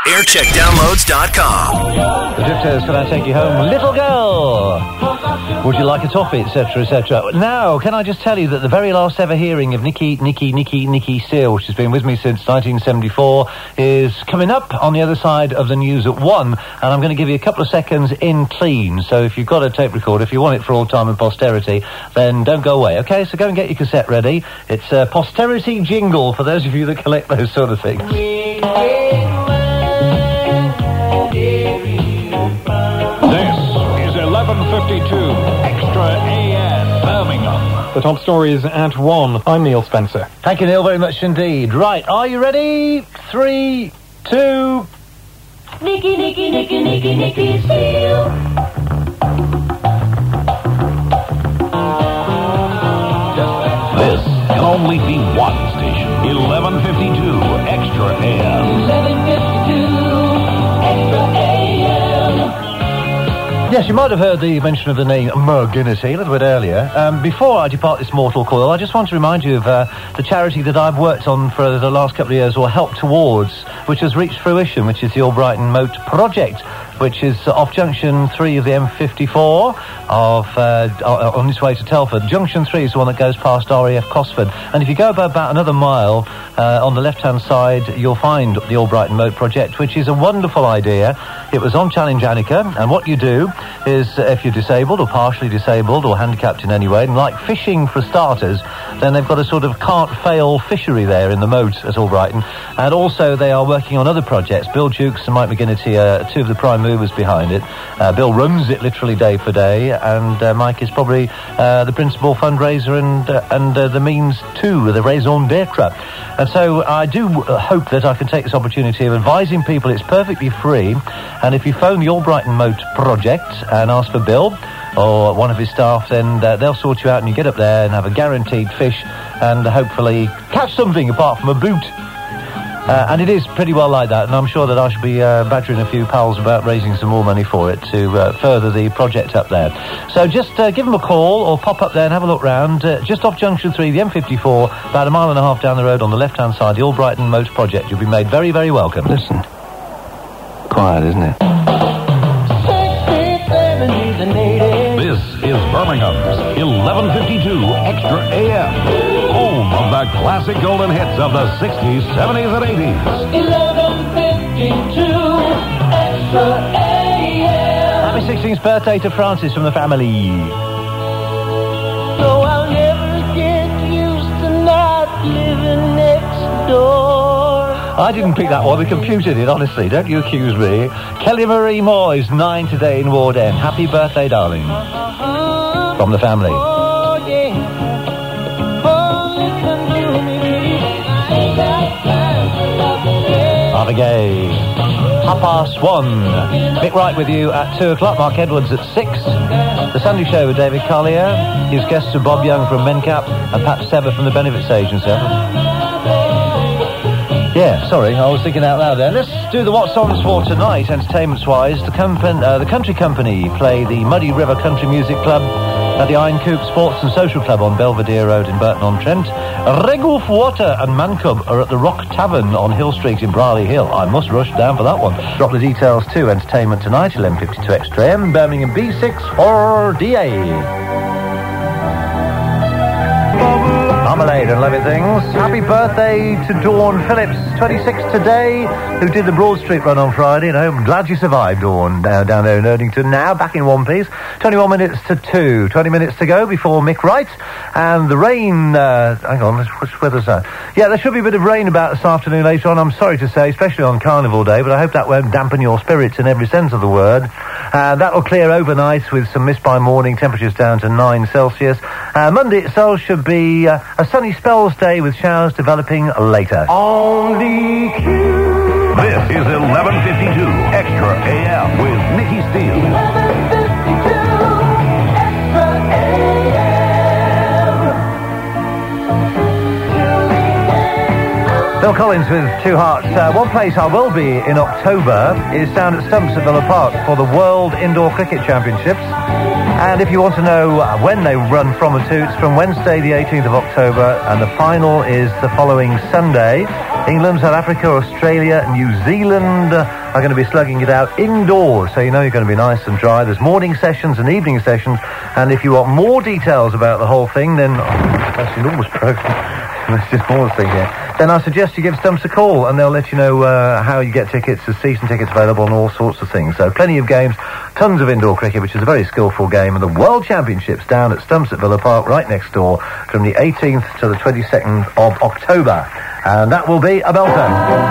Aircheckdownloads.com. The Drifters, can I take you home? Little girl! Would you like a toffee, etc., etc.? Now, can I just tell you that the very last ever hearing of Nikki Steele, which has been with me since 1974, is coming up on the other side of the news at 1, and I'm going to give you a couple of seconds in clean. So if you've got a tape recorder, if you want it for all time and posterity, then don't go away, okay? So go and get your cassette ready. It's a posterity jingle for those of you that collect those sort of things. This is 11:52 Extra AM Birmingham. The top stories at 1. I'm Neil Spencer. Thank you, Neil, very much indeed. Right, are you ready? 3, 2... Nikki Steele. This can only be one station. 11:52 Extra AM. 11:52 Extra AM. Yes, you might have heard the mention of the name McGuinnessy a little bit earlier. Before I depart this mortal coil, I just want to remind you of the charity that I've worked on for the last couple of years, or helped towards, which has reached fruition, which is the Albrighton Moat Project, which is off Junction 3 of the M54 on its way to Telford. Junction 3 is the one that goes past RAF Cosford. And if you go about another mile on the left-hand side, you'll find the Albrighton Moat Project, which is a wonderful idea. It was on Challenge Annika, and what you do is, if you're disabled or partially disabled or handicapped in any way, and like fishing for starters, then they've got a sort of can't-fail fishery there in the moat at Albrighton. And also they are working on other projects. Bill Jukes and Mike McGinnity are two of the prime movers behind it. Bill runs it literally day for day, and Mike is probably the principal fundraiser and the means to the raison d'etre. And so I do hope that I can take this opportunity of advising people it's perfectly free, and if you phone the Albrighton Moat Project and ask for Bill or one of his staff, then they'll sort you out and you get up there and have a guaranteed fish and hopefully catch something apart from a boot. And it is pretty well like that, and I'm sure that I should be badgering a few pals about raising some more money for it to further the project up there. So just give them a call or pop up there and have a look round. Just off Junction 3, the M54, about a mile and a half down the road on the left-hand side, the Albrighton Moat Project. You'll be made very, very welcome. Listen. Quiet, isn't it? This is Birmingham's 11:52 Extra AM. Home of the classic golden hits of the 60s, 70s, and 80s. 11:52 Extra AM. Happy 16th birthday to Francis from the family. So I'll never get used to not living next door. I didn't pick that one, the computer did, honestly. Don't you accuse me. Kelly Marie Moore is 9 today in Ward End. Happy birthday, darling. From the family. Oh, yeah. Oh, you can do me. I ain't got time for nothing. Abigail. 1:30. Mick Wright with you at 2 o'clock. Mark Edwards at 6. The Sunday Show with David Collier. His guests are Bob Young from Mencap and Pat Sever from the Benefits Agency. Yeah, sorry, I was thinking out loud there. Let's do the What's On for tonight, entertainments-wise. The Country Company play the Muddy River Country Music Club at the Iron Coop Sports and Social Club on Belvedere Road in Burton-on-Trent. Regulf Water and Mancub are at the Rock Tavern on Hill Street in Brierley Hill. I must rush down for that one. Drop the details to entertainment tonight, 11:52 Extra M, Birmingham B6 or DA. Marmalade and lovely things. Happy birthday to Dawn Phillips, 26 today, who did the Broad Street run on Friday, and I'm glad you survived, Dawn, down there in Erdington. Now back in one piece. 21 minutes to 2. 20 minutes to go before Mick Wright. And the rain, hang on, which weather's that? Yeah, there should be a bit of rain about this afternoon later on, I'm sorry to say, especially on Carnival Day, but I hope that won't dampen your spirits in every sense of the word. That'll clear overnight with some mist by morning, temperatures down to 9 Celsius. Monday itself should be a sunny spells day with showers developing later. Only you. This is 11:52 Extra AM with Nikki Steele. 11:52 Extra AM. Phil Collins with Two Hearts. One place I will be in October is down at Stumps at Villa Park for the World Indoor Cricket Championships. And if you want to know when they run from and to, it's from Wednesday the 18th of October, and the final is the following Sunday. England, South Africa, Australia, New Zealand are going to be slugging it out indoors, so you know you're going to be nice and dry. There's morning sessions and evening sessions, and if you want more details about the whole thing, then... that's an enormous program. There's just more thing here. Then I suggest you give Stumps a call, and they'll let you know how you get tickets. There's season tickets available and all sorts of things. So plenty of games, tons of indoor cricket, which is a very skillful game, and the World Championships down at Stumps at Villa Park, right next door, from the 18th to the 22nd of October. And that will be a belter.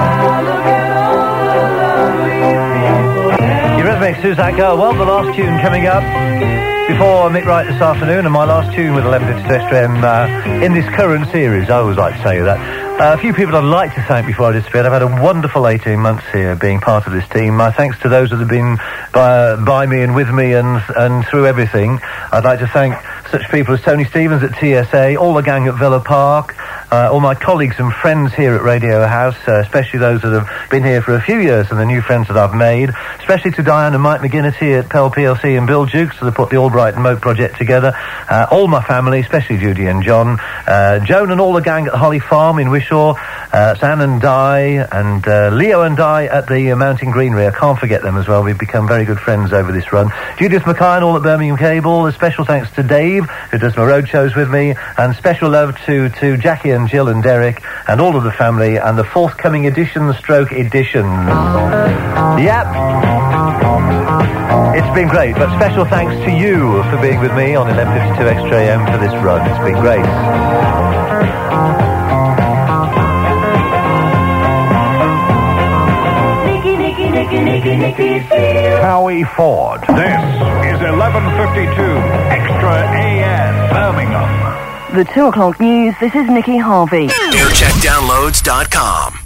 Eurythmics, who's that girl? Well, the last tune coming up before Mick Wright this afternoon, and my last tune with 1152 Extra M in this current series. I always like to say that. A few people I'd like to thank before I disappear. I've had a wonderful 18 months here being part of this team. My thanks to those that have been by me and with me and through everything. I'd like to thank such people as Tony Stevens at TSA, all the gang at Villa Park, all my colleagues and friends here at Radio House, especially those that have been here for a few years and the new friends that I've made, especially to Diane and Mike McGinnity at Pell PLC and Bill Jukes that put the Albright and Moat project together, all my family, especially Judy and John, Joan and all the gang at Holly Farm in Wishaw, San and Di, and Leo and Di at the Mountain Greenery. I can't forget them as well. We've become very good friends over this run. Judith Mackay and all at Birmingham Cable. A special thanks to Dave, who does my road shows with me, and special love to Jackie and Jill and Derek and all of the family and the forthcoming editions. Yep. It's been great, but special thanks to you for being with me on 1152 Extra AM for this run. It's been great. Howie Ford. This is 1152 Extra AM Birmingham. The 2 o'clock news, this is Nikki Harvey. AirCheckDownloads.com.